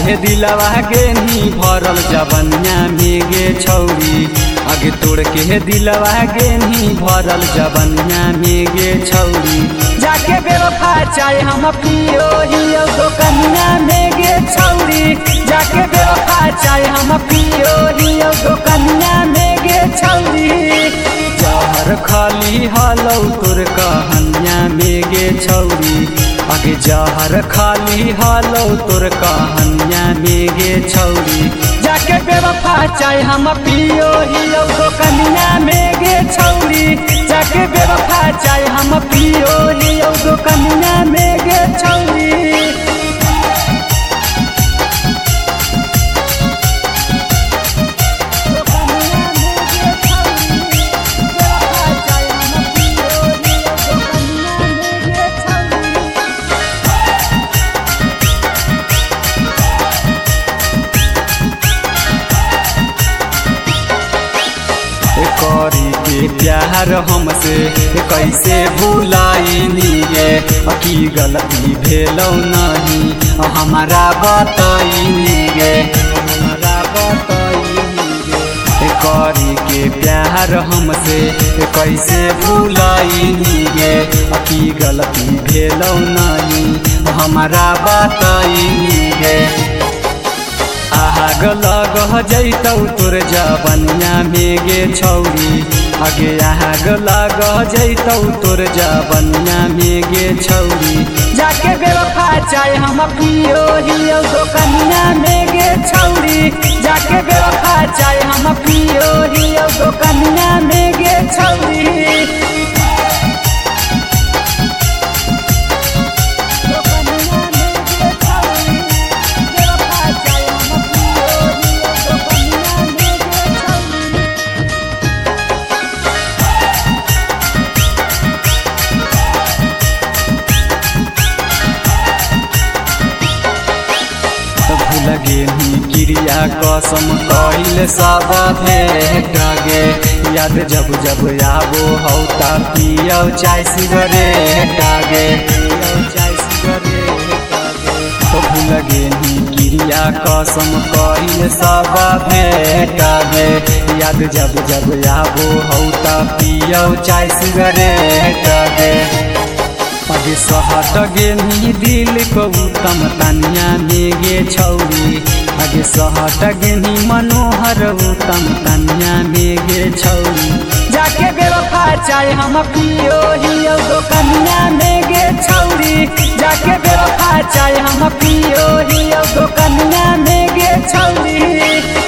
के दिलवा के नी भरल जवनिया में गे छौरी आगे तोड़ के दिलवा के नी भरल जवनिया में गे छौरी जाके बेवफा चाहे हम पियो हियो तो कन्या में गे छौरी जाके बेवफा चाहे हम पियो हियो तो कन्या में गे छौरी जहर खाली हालौ तोर कहनिया में गे छौरी आगे जहर खाली हालौ तोर कहनिया में गे छौरी जाके बेवफा चाहे हम पियो हियो तो कन्या में गे छौरी जाके बेवफा चाहे हम पियो हियो तो कन्या में गे छौरी करी के प्यार हमसे कैसे भुलाइनी गे की गलती भेलौ नहीं हमारा बताइनी गे हमारा बताइनी गे करी के प्यार हमसे कैसे भुलाइनी गे की गलती भेलौ नहीं हमारा बताइनी गे आग लग जैतौ तोर जवनिया में गे छौरी आगे आग लग जैतौ तोर जवनिया में गे छौरी जाके बेवफा चाहे हम पियो हियो तो कन्या में गे छौरी जाके बेवफा चाहे हम पियो हियो तो कन्या में गे छौरी लगे क्रिया कसम कइल सब भेट गे याद जब जब आबो हौ ता पियो चाय सिगरेट गे लगे क्रिया कसम कइल सब भेट गे याद जब जब आबो हौ ता पियो चाय सिगरेट गे आगे सहट गेनी दिल को उत्तम तनिया में गे छौरी आगे सहट गेनी मनोहर उत्तम तनिया में गे छौरी जाके बेवफा चाहे हम पियो हियो तो कन्या में गे छौरी जाके बेवफा चाहे हम पियो हियो तो कन्या में गे छौरी।